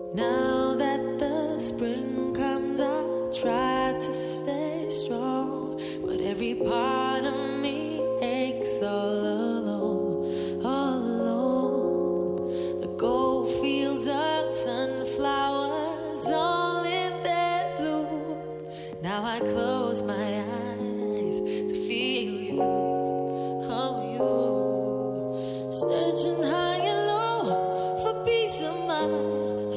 Now that the spring comes, I try to stay strong, but every part of me aches all alone, all alone. The gold fields of sunflowers all in their bloom. Now I close my eyes to feel you, oh you. Searching high and low for peace of mind.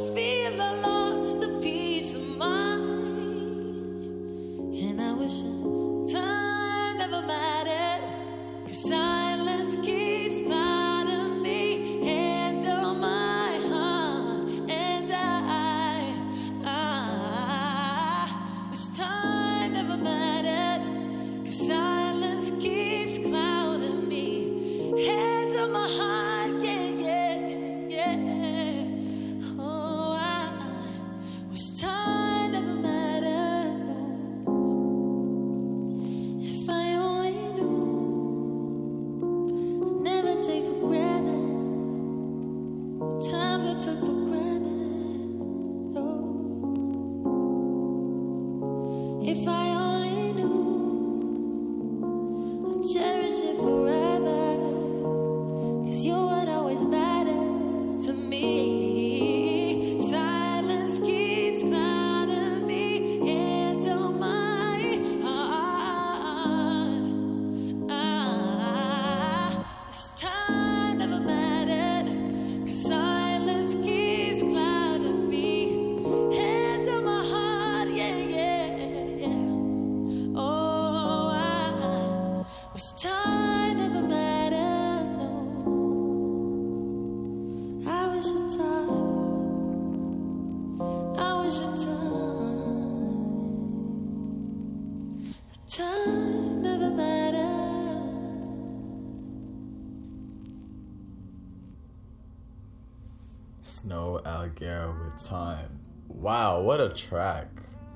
Snow Algera with Time. Wow, what a track.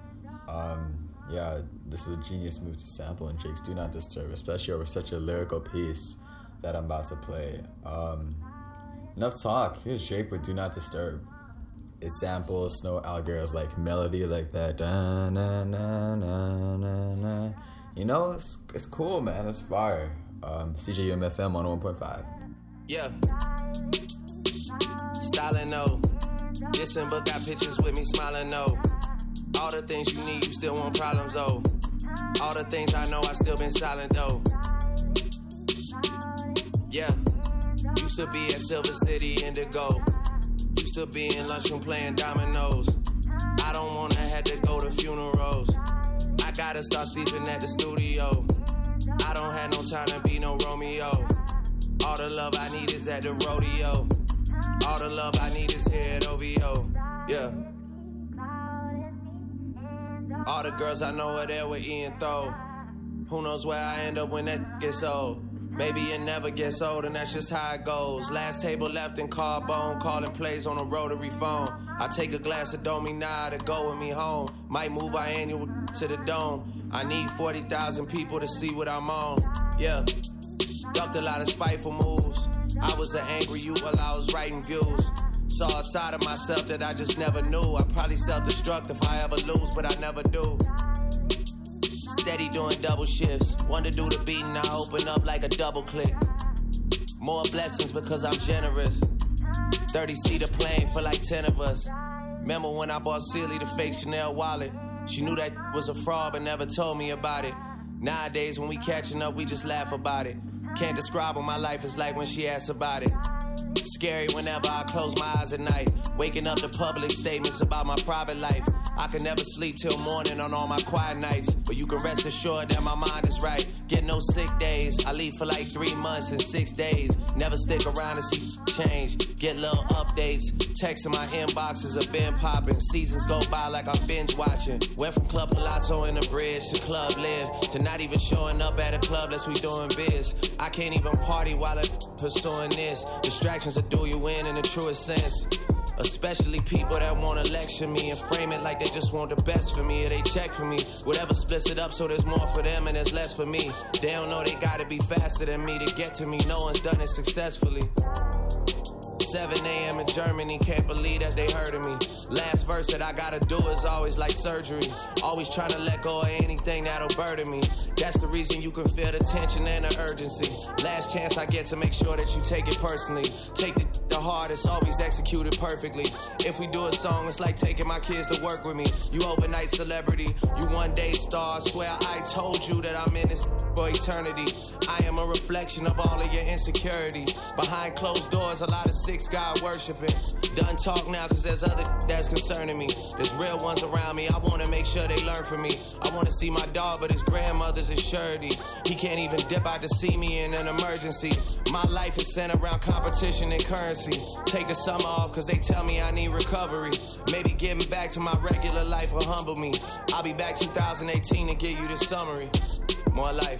Yeah, this is a genius move to sample in Jake's Do Not Disturb, especially over such a lyrical piece that I'm about to play. Enough talk. Here's Jake with Do Not Disturb. It samples Snow Algera's like melody like that. Da, na, na, na, na, na. You know, it's cool, man. It's fire. CJUM FM 101.5. Yeah. Styling, no. Listen, but got pictures with me smiling, no. All the things you need, you still want problems, though. All the things I know, I still been silent, though. Yeah. Used to be at Silver City, Indigo. Used to be in lunchroom playing dominoes. I don't wanna have to go to funerals. I gotta start sleeping at the studio. I don't have no time to be no Romeo. All the love I need is at the rodeo. All the love I need is here at OVO. Yeah. All the girls I know are there with Ian Throw. Who knows where I end up when that gets old? Maybe it never gets old and that's just how it goes. Last table left in Carbone, calling plays on a rotary phone. I take a glass of Domina to go with me home. Might move our annual to the dome. I need 40,000 people to see what I'm on. Yeah. Ducked a lot of spiteful moves. I was an angry youth while I was writing views. Saw a side of myself that I just never knew. I probably self-destruct if I ever lose, but I never do. Steady doing double shifts. One to do the beating, I open up like a double click. More blessings because I'm generous. 30-seater plane for like 10 of us. Remember when I bought Celie the fake Chanel wallet? She knew that was a fraud but never told me about it. Nowadays when we catching up, we just laugh about it. Can't describe what my life is like when she asks about it. Scary whenever I close my eyes at night. Waking up to public statements about my private life. I can never sleep till morning on all my quiet nights. But you can rest assured that my mind is right. Get no sick days. I leave for like 3 months and 6 days. Never stick around to see change. Get little updates. Texts in my inboxes have been popping. Seasons go by like I'm binge watching. Went from Club Palazzo in the bridge to Club Live. To not even showing up at a club unless we doing biz. I can't even party while I'm pursuing this. Distractions will do you in the truest sense. Especially people that want to lecture me and frame it like they just want the best for me or they check for me. Whatever splits it up so there's more for them and there's less for me. They don't know they gotta be faster than me to get to me. No one's done it successfully. 7 a.m. in Germany, can't believe that they heard of me. Last verse that I gotta do is always like surgery. Always trying to let go of anything that'll burden me. That's the reason you can feel the tension and the urgency. Last chance I get to make sure that you take it personally. Take the heart, it's always executed perfectly. If we do a song, it's like taking my kids to work with me. You overnight celebrity, you one day star. Swear I told you that I'm in this for eternity. I am a reflection of all of your insecurities. Behind closed doors, a lot of sick God worshiping. Done talk now, cause there's other that's concerning me. There's real ones around me, I wanna make sure they learn from me. I wanna see my dog, but his grandmother's a surety. He can't even dip out to see me in an emergency. My life is centered around competition and currency. Take the summer off, cause they tell me I need recovery. Maybe getting back to my regular life will humble me. I'll be back 2018 to give you the summary. More life.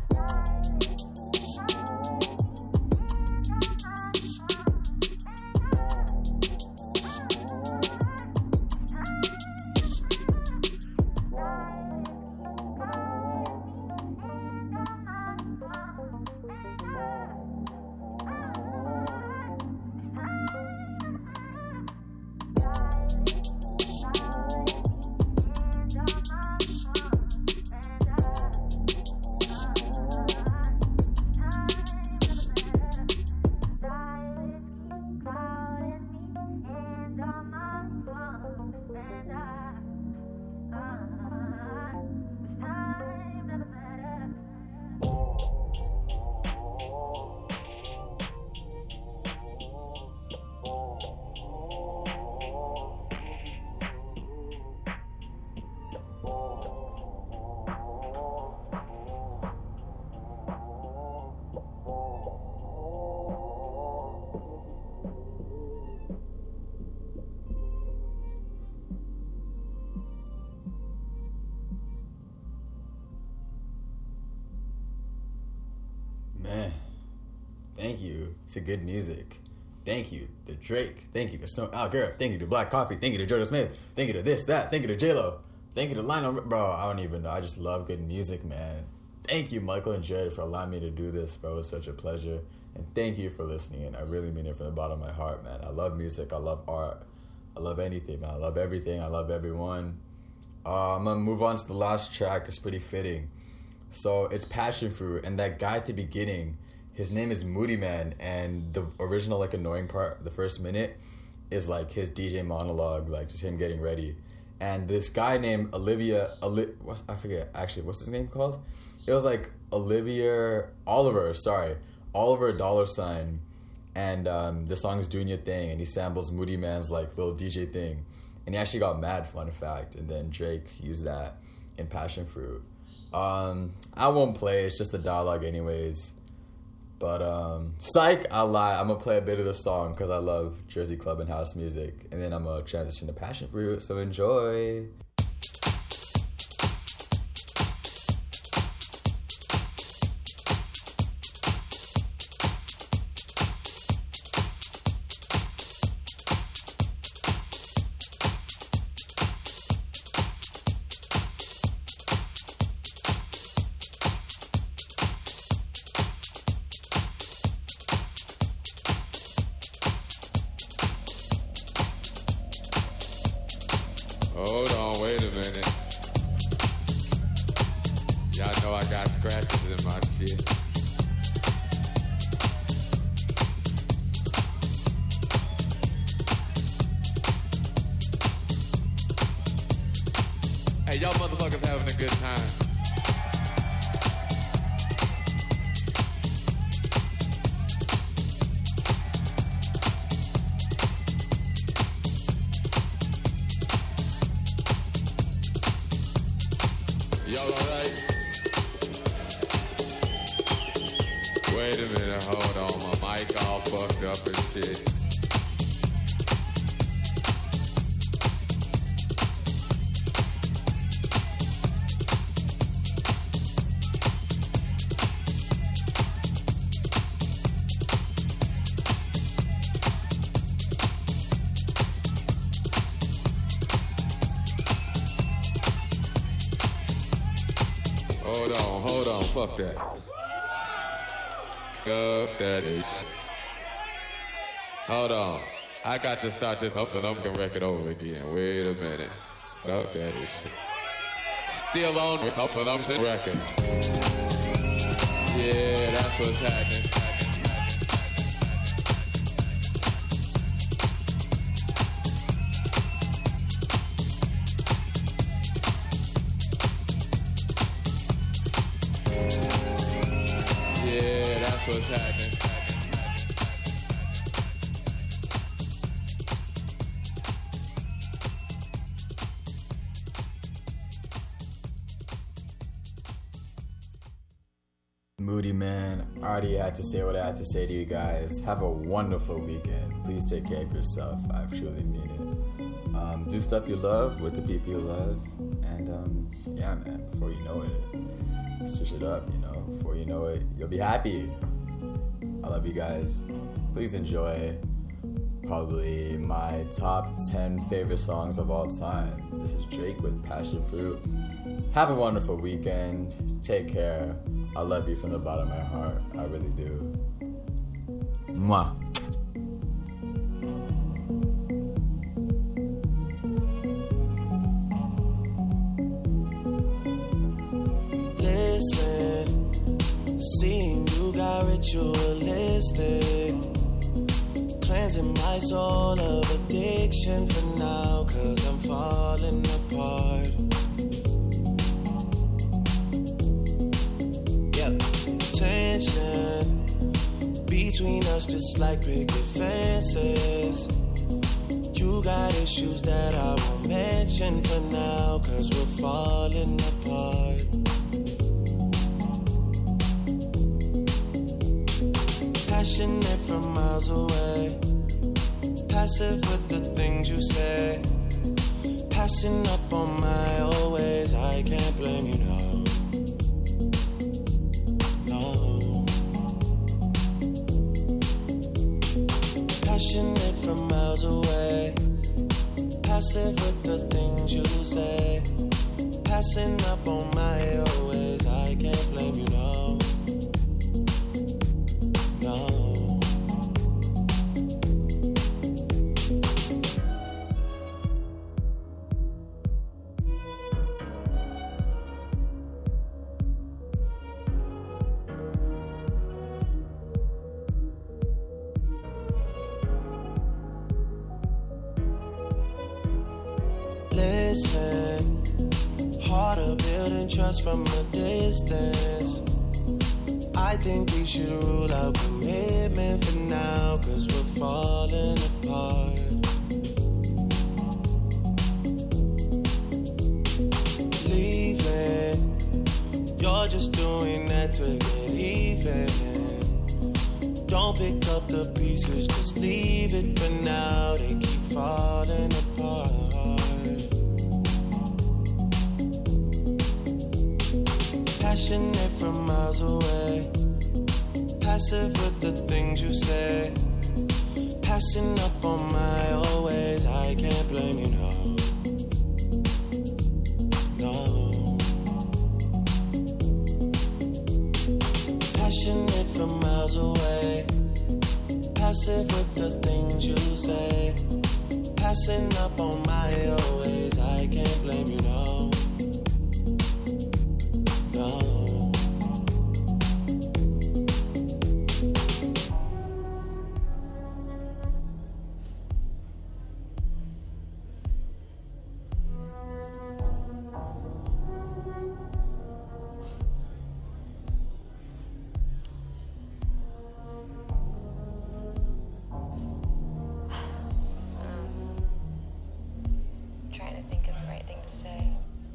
Man, thank you to Good Music. Thank you to Drake. Thank you to Snow Algar. Thank you to Black Coffee. Thank you to Jordan Smith. Thank you to this, that. Thank you to J-Lo. Thank you to Lionel. Bro, I don't even know. I just love good music, man. Thank you, Michael and Jared, for allowing me to do this, bro. It was such a pleasure. And thank you for listening. And I really mean it from the bottom of my heart, man. I love music. I love art. I love anything, man. I love everything. I love everyone. I'm going to move on to the last track. It's pretty fitting. So it's Passion Fruit, and that guy at the beginning, his name is Moody Man, and the original like annoying part, the first minute, is like his DJ monologue, like just him getting ready. And this guy named Oliver It was like Oliver $, and the song is Doing Your Thing, and he samples Moody Man's like little DJ thing, and he actually got mad, fun fact, and then Drake used that in Passion Fruit. I won't play, it's just the dialogue anyways. But, psych, I'll lie. I'm going to play a bit of the song because I love Jersey Club and house music. And then I'm going to transition to Passion Fruit, so enjoy. Hold on, wait a minute. Y'all know I got scratches in my shit. Hey, y'all motherfuckers having a good time. Y'all alright? Wait a minute, hold on. My mic all fucked up and shit. Hold on, fuck that. Fuck that is. Hold on. I got to start this Hufflepuffin record over again. Wait a minute. Fuck that is still on the Hufflepuffin record. Yeah, that's what's happening. Yeah, that's what's happening. Moody man, I already had to say what I had to say to you guys. Have a wonderful weekend. Please take care of yourself. I truly mean it. Do stuff you love with the people you love. And yeah, man, before you know it, switch it up, you know. Before you know it, you'll be happy. I love you guys. Please enjoy probably my top 10 favorite songs of all time. This is Drake with Passion Fruit. Have a wonderful weekend. Take care. I love you from the bottom of my heart. I really do. Mwah. Listen, seeing you got ritualistic, cleansing my soul of addiction for now, 'cause I'm falling apart. Tension between us just like picket fences. You got issues that I won't mention for now, 'cause we're falling apart. Passionate from miles away, passive with the things you say, passing up on my always. I can't blame you, no. Passionate from miles away, passive with the things you say, passing up on my always. I can't blame you, no. No. Listen, harder building trust from a distance. I think we should rule out commitment for now, 'cause we're falling apart. Leaving, you're just doing that to get even. Don't pick up the pieces, just leave it for now. They keep falling apart. Passionate from miles away, passive with the things you say, passing up on my always. I can't blame you, no. No. Passionate from miles away, passive with the things you say, passing up on my always. I can't blame you, no. No. Trying to think of the right thing to say.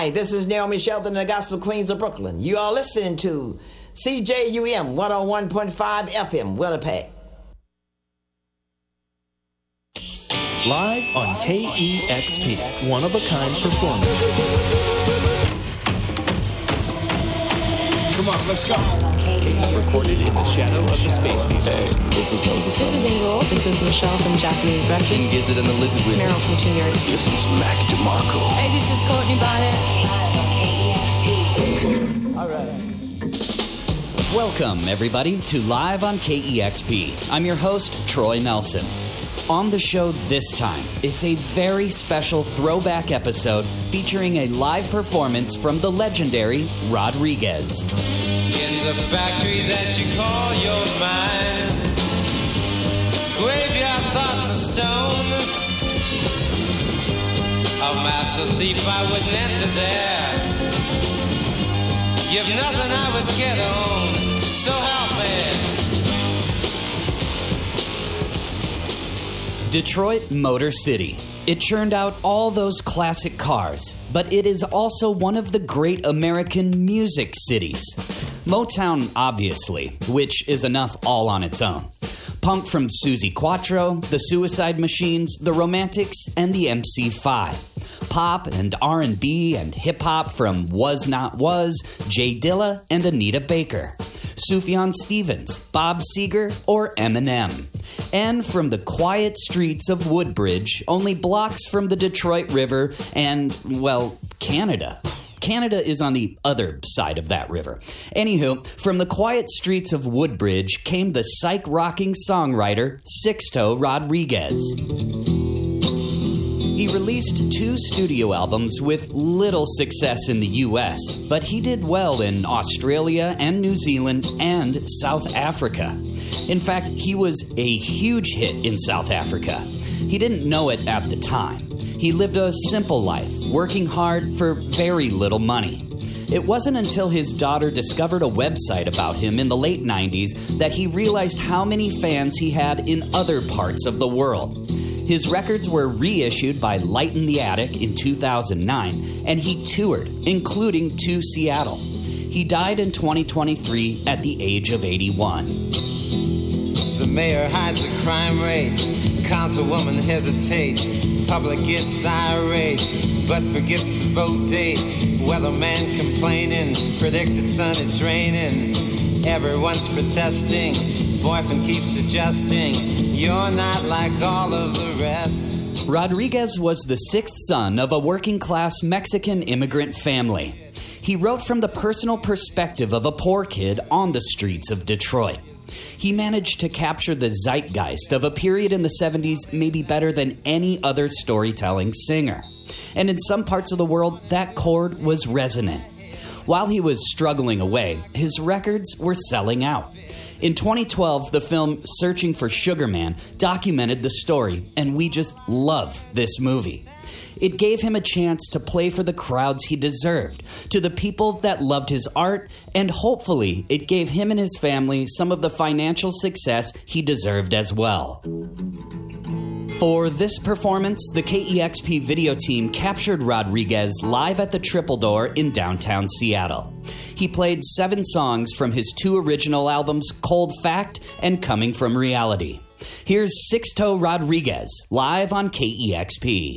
Hi, this is Naomi Shelton, the Gospel Queens of Brooklyn. You are listening to CJUM 101.5 FM, Winnipeg. Live on KEXP, one-of-a-kind performances. Come on, let's go. Recorded in the shadow of the space station. Hey, this is Moses. This is Angel. This is Michelle from Japanese Breakfast. King Gizzard and the Lizard Wizard. Meryl from Tune Yards. This is Mac DeMarco. Hey, this is Courtney Bonnet. All right. Welcome, everybody, to Live on KEXP. I'm your host, Troy Nelson. On the show this time, it's a very special throwback episode featuring a live performance from the legendary Rodriguez. In the factory that you call your mind, graveyard thoughts of stone. A master thief, I wouldn't enter there. You've nothing I would get on, so help me. Detroit Motor City. It churned out all those classic cars, but it is also one of the great American music cities. Motown, obviously, which is enough all on its own. Punk from Suzi Quatro, the Suicide Machines, the Romantics, and the MC5. Pop and R&B and hip-hop from Was Not Was, Jay Dilla, and Anita Baker. Sufjan Stevens, Bob Seger, or Eminem. And from the quiet streets of Woodbridge, only blocks from the Detroit River and, well, Canada. Canada is on the other side of that river. Anywho, from the quiet streets of Woodbridge came the psych-rocking songwriter Sixto Rodriguez. He released 2 studio albums with little success in the US, but he did well in Australia and New Zealand and South Africa. In fact, he was a huge hit in South Africa. He didn't know it at the time. He lived a simple life, working hard for very little money. It wasn't until his daughter discovered a website about him in the late 90s that he realized how many fans he had in other parts of the world. His records were reissued by Light in the Attic in 2009, and he toured, including to Seattle. He died in 2023 at the age of 81. The mayor hides the crime rates. Councilwoman hesitates. Public gets irate, but forgets to vote dates. Weatherman complaining. Predicted sun, it's raining. Everyone's protesting. Boyfriend keeps adjusting. You're not like all of the rest. Rodriguez was the 6th son of a working-class Mexican immigrant family. He wrote from the personal perspective of a poor kid on the streets of Detroit. He managed to capture the zeitgeist of a period in the 70s maybe better than any other storytelling singer. And in some parts of the world, that chord was resonant. While he was struggling away, his records were selling out. In 2012, the film Searching for Sugar Man documented the story, and we just love this movie. It gave him a chance to play for the crowds he deserved, to the people that loved his art, and hopefully it gave him and his family some of the financial success he deserved as well. For this performance, the KEXP video team captured Rodriguez live at the Triple Door in downtown Seattle. He played 7 songs from his 2 original albums, Cold Fact and Coming From Reality. Here's Sixto Rodriguez, live on KEXP.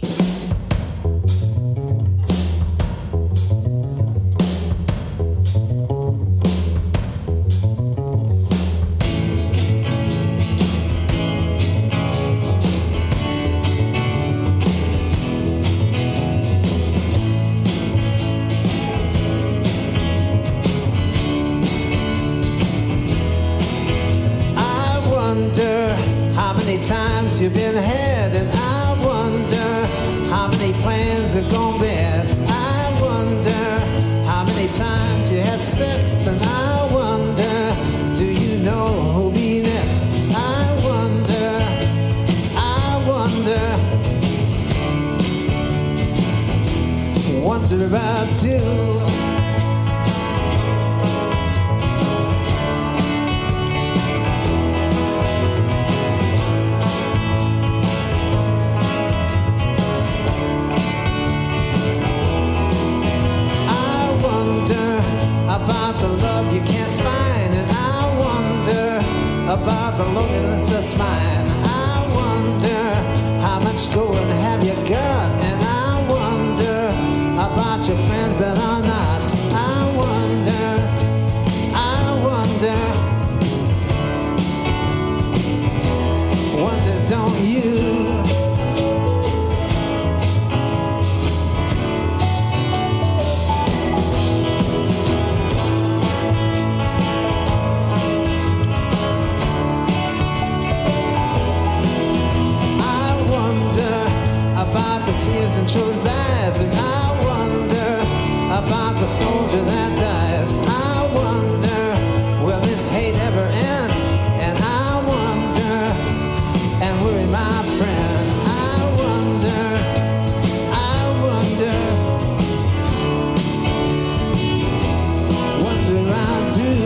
Times you've been ahead, and I wonder how many plans have gone bad. I wonder how many times you had sex, and I wonder, do you know who'll be next? I wonder about you. my friend. I wonder, I do.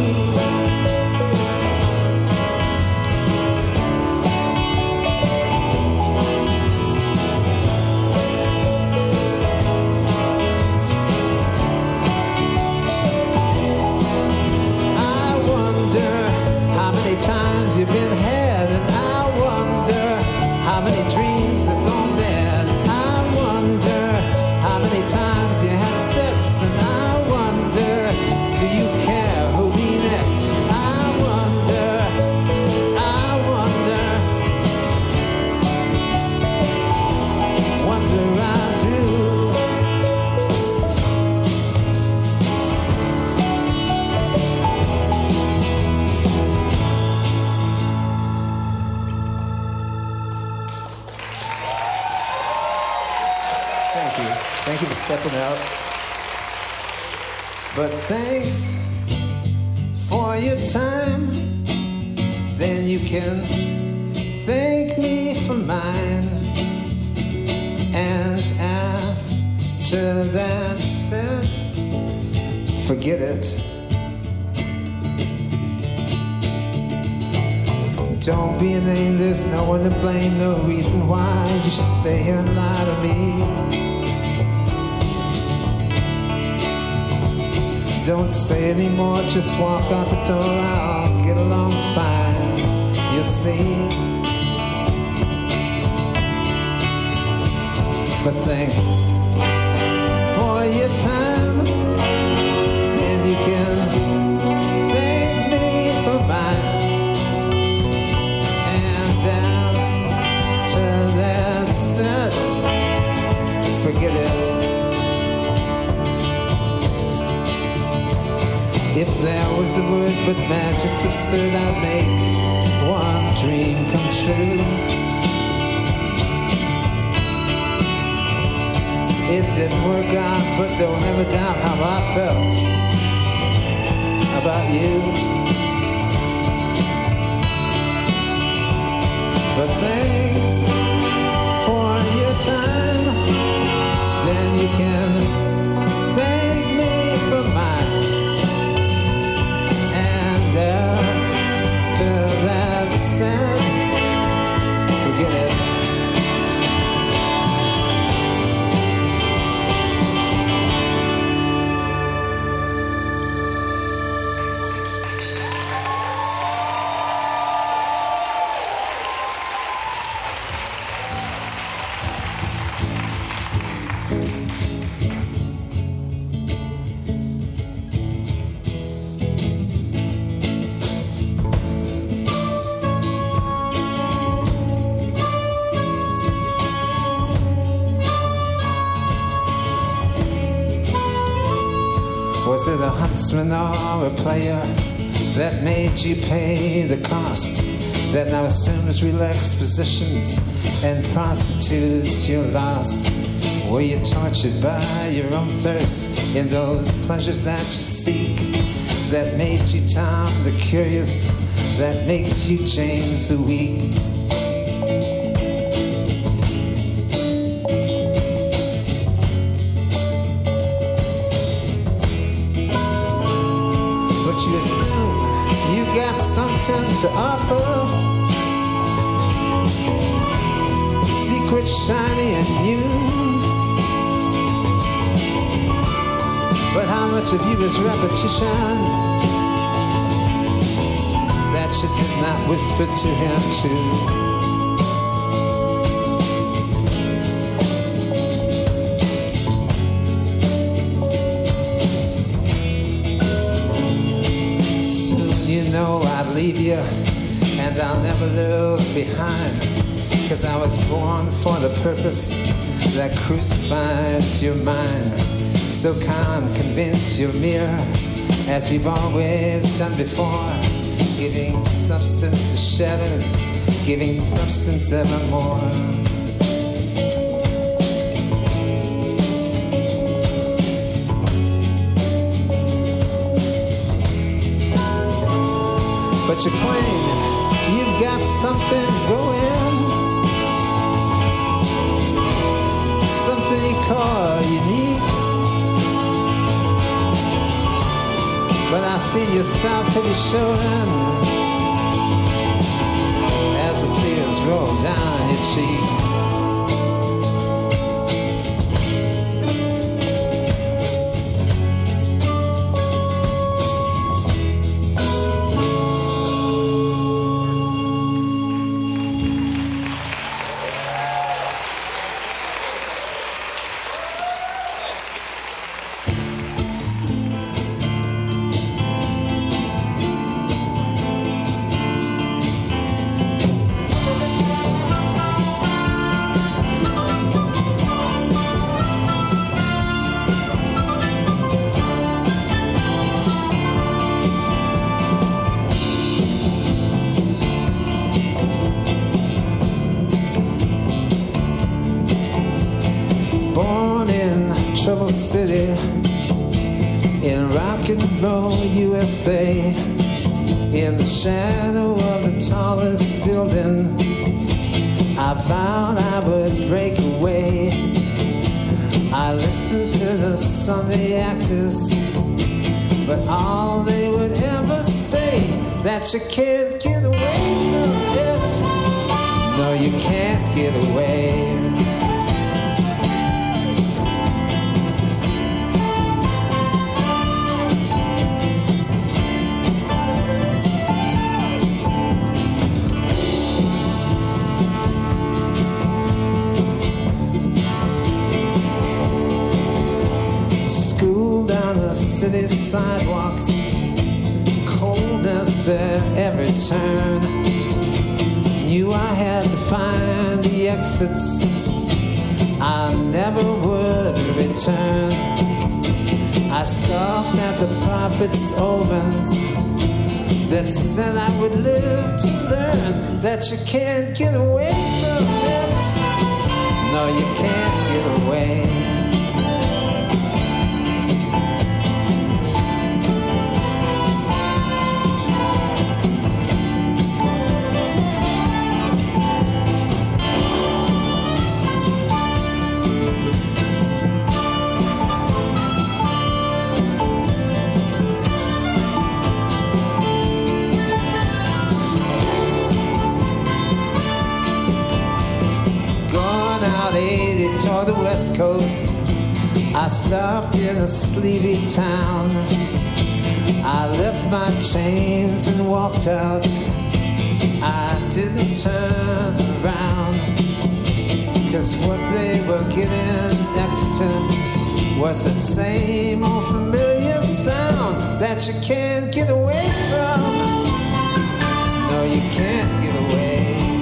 Times you've been had, and I wonder how many dreams have gone bad. I wonder how many times you had sex, and I wonder, do you care who'll be next? I wonder, I do. Thank you for stepping out. But thanks for your time. Then you can thank me for mine. And after that's said, forget it. Don't be a name, there's no one to blame. No reason why you should stay here and lie to me. Don't say anymore, just walk out the door. I'll get along fine, you'll see. But thanks for your time, and you can thank me for mine. And after that's said, forget it. If there was a word but magic's absurd, I'd make one dream come true. It didn't work out, but don't ever doubt how I felt about you. But thanks for your time, then you can thank me for mine. After that's said, forget it. Was it a huntsman or a player that made you pay the cost? That now assumes relaxed positions and prostitutes your loss? Were you tortured by your own thirst in those pleasures that you seek? That made you Tom the Curious, that makes you James the Weak? You assume you got something to offer, secret, shiny and new. But how much of you is repetition that you did not whisper to him too? I'd leave you, and I'll never live behind, 'cause I was born for the purpose that crucifies your mind. So can't convince your mirror, as you've always done before, giving substance to shadows, giving substance evermore. But you claim you've got something going, Yes, I'm pretty sure. As the tears roll down your cheeks. Trouble City in rock and roll USA, in the shadow of the tallest building, I vowed I would break away. I listened to the Sunday actors, but all they would ever say, that you can't get away from it. No, you can't get away. City sidewalks, coldness at every turn. Knew I had to find the exits, I never would return. I scoffed at the prophets' omens that said I would live to learn that you can't get away from it. No, you can't get away. Toward the west coast, I stopped in a sleepy town. I left my chains and walked out. I didn't turn around, 'cause what they were getting next to was that same old familiar sound that you can't get away from. No, you can't get away.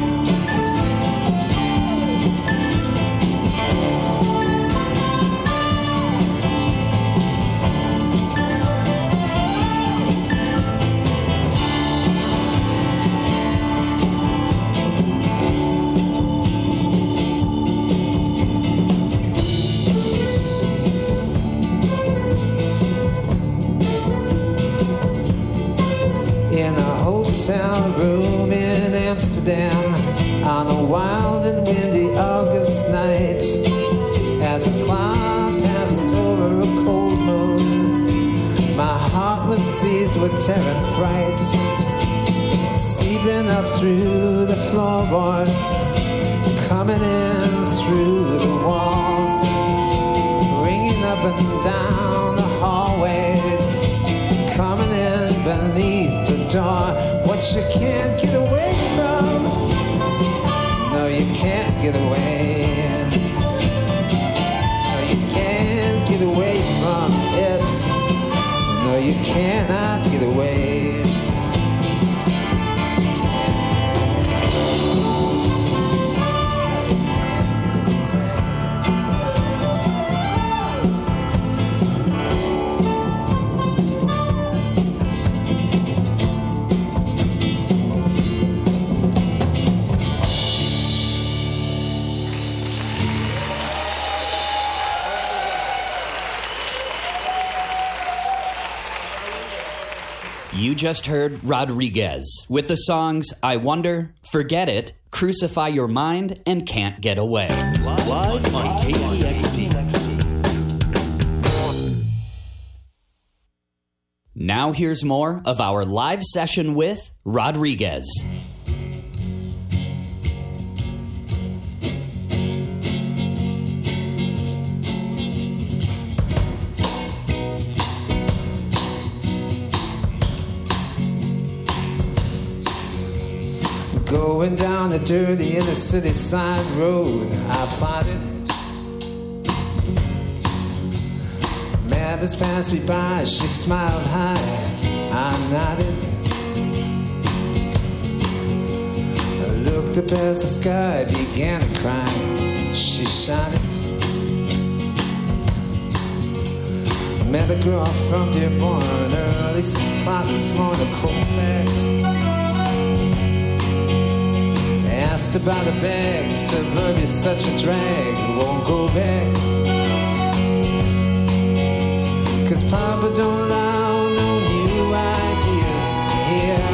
Hotel room in Amsterdam on a wild and windy August night, as a cloud passed over a cold moon, my heart was seized with terror and fright, seeping up through the floorboards, coming in through the walls, ringing up and down the hallways, coming in beneath the door. What you can't get away from. No, you can't get away. No, you can't get away from it. No, you cannot get away. You just heard Rodriguez with the songs I Wonder, Forget It, Crucify Your Mind, and Can't Get Away. Live on KEXP. Now here's more of our live session with Rodriguez. Going down the dirty inner city side road, I plotted. Madness passed me by, she smiled high, I nodded. I looked up as the sky began to cry, she shot it. Met a girl from Dearborn, early 6 o'clock this morning, Colfax. Asked about a bag, suburbia's such a drag, won't go back. Cause Papa don't allow no new ideas here.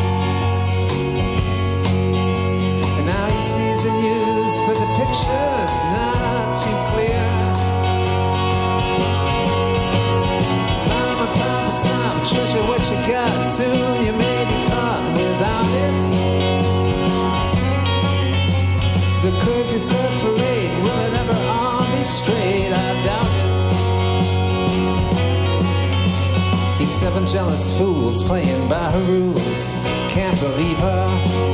And now he sees the news, but the picture's not too clear. Mama, Papa, stop, treasure what you got, soon you may be caught without it. The curfew set for 8, will it ever all be straight? I doubt it. He's 7 jealous fools playing by her rules, can't believe her.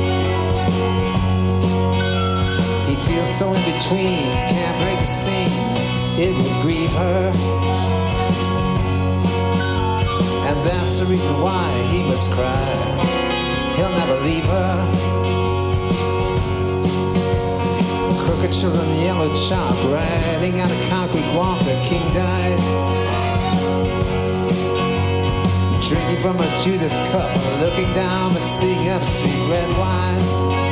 He feels so in between, can't break a scene, it would grieve her. And that's the reason why he must cry, he'll never leave her. Crooked children, yellow chalk, riding on a concrete walk, the king died. Drinking from a Judas cup, looking down but seeing up sweet red wine.